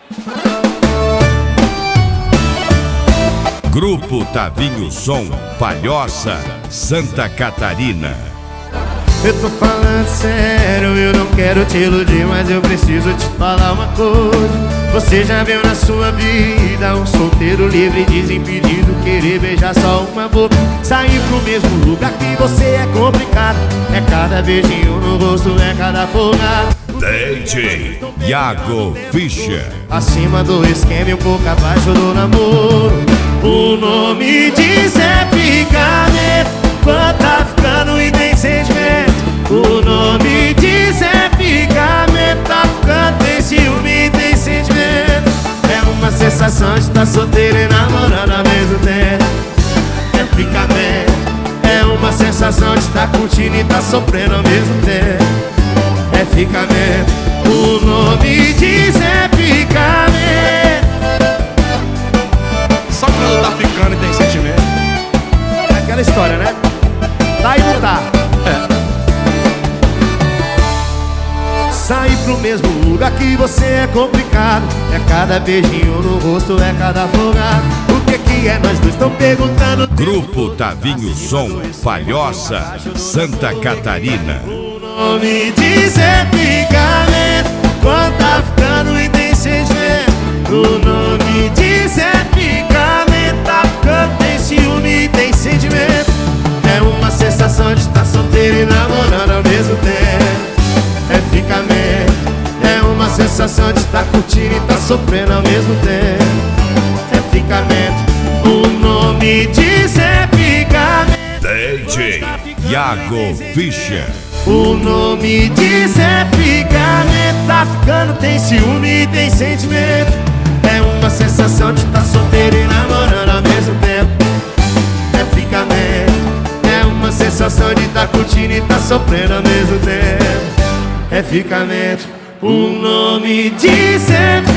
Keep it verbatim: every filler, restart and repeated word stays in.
Grupo Tavinho Som, Palhoça, Santa Catarina. Eu tô falando sério, eu não quero te iludir, mas eu preciso te falar uma coisa. Você já viu na sua vida um solteiro livre, desimpedido, querer beijar só uma boca, sair pro mesmo lugar que você é complicado. É cada beijinho no rosto, é cada folgado. D J Iago Fischer. Acima do esquema e um pouco abaixo do namoro. O nome diz é ficamento, quando tá ficando e tem sentimento. O nome diz é ficamento, tá ficando, tem ciúme e tem sentimento. É uma sensação de estar solteiro e namorando ao mesmo tempo. É ficamento, é uma sensação de estar curtindo e tá sofrendo ao mesmo tempo. É ficamento, o nome diz é ficamento. Só quando tá ficando e tem sentimento. É aquela história, né? Tá e não tá. É. Sair pro mesmo lugar que você é complicado. É cada beijinho no rosto, é cada folgado. O que que é nós dois? Estão perguntando. Grupo Tavinho Som, Palhoça, Santa Catarina. O nome diz é ficamento, quando tá ficando e tem sentimento. O nome diz é ficamento, tá ficando, tem ciúme e tem sentimento. É uma sensação de estar solteiro e namorando ao mesmo tempo. É ficamento, é uma sensação de estar curtindo e tá sofrendo ao mesmo tempo. É ficamento, o nome diz é ficamento. D J Iago Fischer. O nome diz é ficamento, tá ficando, tem ciúme e tem sentimento. É uma sensação de estar solteiro e namorando ao mesmo tempo. É ficamento, é uma sensação de estar curtindo e tá sofrendo ao mesmo tempo. É ficamento, o nome diz é ficamento.